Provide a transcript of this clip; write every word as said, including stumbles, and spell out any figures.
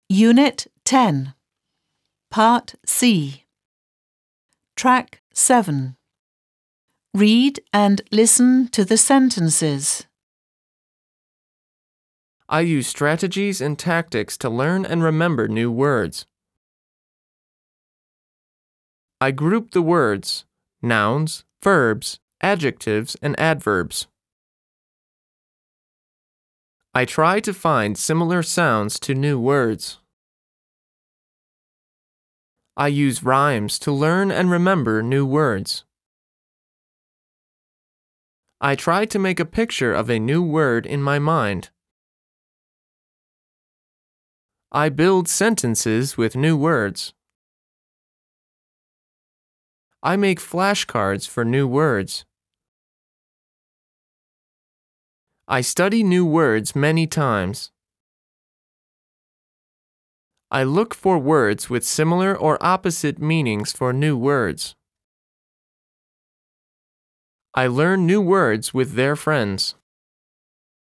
Unit ten, Part C, Track seven. Read and listen to the sentences. I use strategies and tactics to learn and remember new words. I group the words, nouns, verbs, adjectives, and adverbs. I try to find similar sounds to new words. I use rhymes to learn and remember new words. I try to make a picture of a new word in my mind. I build sentences with new words. I make flashcards for new words. I study new words many times. I look for words with similar or opposite meanings for new words. I learn new words with their friends.